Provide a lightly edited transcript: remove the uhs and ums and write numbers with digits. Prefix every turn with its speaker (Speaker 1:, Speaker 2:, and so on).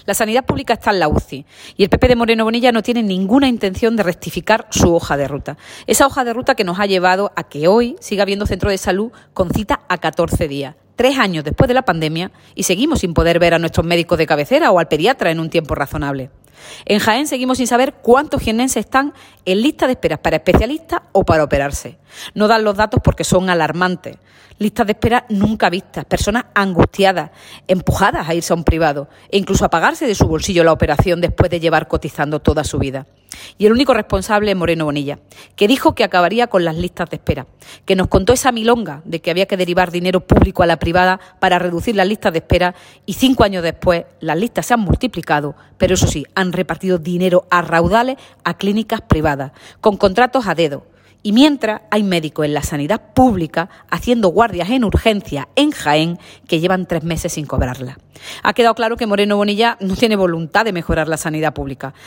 Speaker 1: La sanidad pública está en la UCI y el PP de Moreno Bonilla no tiene ninguna intención de rectificar su hoja de ruta. Esa hoja de ruta que nos ha llevado a que hoy siga habiendo centro de salud con cita a 14 días. 3 años después de la pandemia y seguimos sin poder ver a nuestros médicos de cabecera o al pediatra en un tiempo razonable. En Jaén seguimos sin saber cuántos jiennenses están en lista de espera para especialistas o para operarse. No dan los datos porque son alarmantes. Listas de espera nunca vistas, personas angustiadas, empujadas a irse a un privado e incluso a pagarse de su bolsillo la operación después de llevar cotizando toda su vida. Y el único responsable es Moreno Bonilla, que dijo que acabaría con las listas de espera, que nos contó esa milonga de que había que derivar dinero público a la privada para reducir las listas de espera y 5 años después las listas se han multiplicado, pero eso sí, han repartido dinero a raudales a clínicas privadas, con contratos a dedo. Y mientras hay médicos en la sanidad pública haciendo guardias en urgencia en Jaén que llevan 3 meses sin cobrarla. Ha quedado claro que Moreno Bonilla no tiene voluntad de mejorar la sanidad pública.